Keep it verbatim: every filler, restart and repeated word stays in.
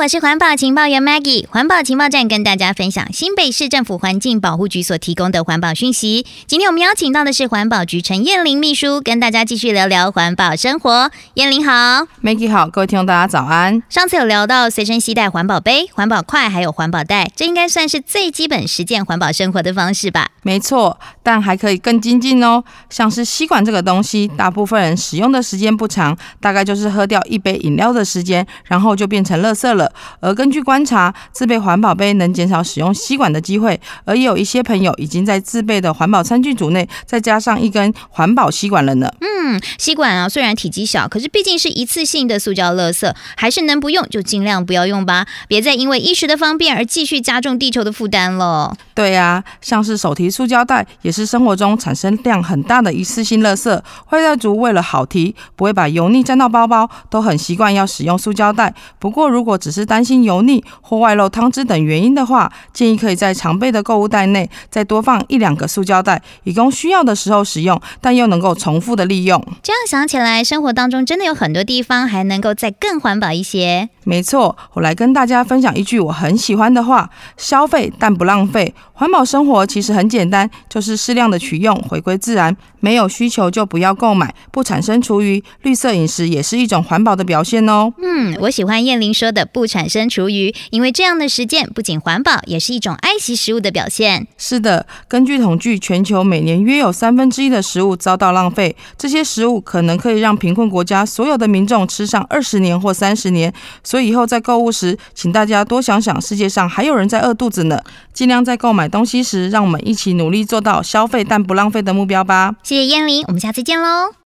我是环保情报员 Maggie。环保情报站跟大家分享新北市政府环境保护局所提供的环保讯息。今天我们邀请到的是环保局陈燕玲秘书，跟大家继续聊聊环保生活。燕玲好。 Maggie 好，各位听众大家早安。 上次有聊到随身携带环保杯、环保筷还有环保袋，这应该算是最基本实践环保生活的方式吧？ 没错，但还可以更精进哦。像是吸管这个东西，大部分人使用的时间不长，大概就是喝掉一杯饮料的时间，然后就变成垃圾了。而根据观察，自备环保杯能减少使用吸管的机会，而也有一些朋友已经在自备的环保餐具组内再加上一根环保吸管了呢。 嗯，吸管啊，虽然体积小，可是毕竟是一次性的塑胶垃圾，还是能不用就尽量不要用吧，别再因为一时的方便而继续加重地球的负担了。 对啊，像是手提塑胶袋也是生活中产生量很大的一次性垃圾，外带族为了好提，不会把油腻沾到包包，都很习惯要使用塑胶袋。不过如果只是担心油腻或外漏汤汁等原因的话，建议可以在常备的购物袋内再多放一两个塑胶袋，以供需要的时候使用，但又能够重复的利用。 这样想起来，生活当中真的有很多地方还能够再更环保一些。 没错，我来跟大家分享一句我很喜欢的话：消费但不浪费。环保生活其实很简单，就是适量的取用，回归自然，没有需求就不要购买，不产生厨余。绿色饮食也是一种环保的表现哦。 嗯，我喜欢燕玲说的不产生厨余，因为这样的实践不仅环保，也是一种爱惜食物的表现。 是的，根据统计，全球每年约有三分之一的食物遭到浪费，这些食物可能可以让贫困国家所有的民众吃上二十年或三十年。所以以后在购物时，请大家多想想世界上还有人在饿肚子呢。尽量在购买东西时，让我们一起努力做到消费但不浪费的目标吧。 谢谢燕玲，我们下次见喽。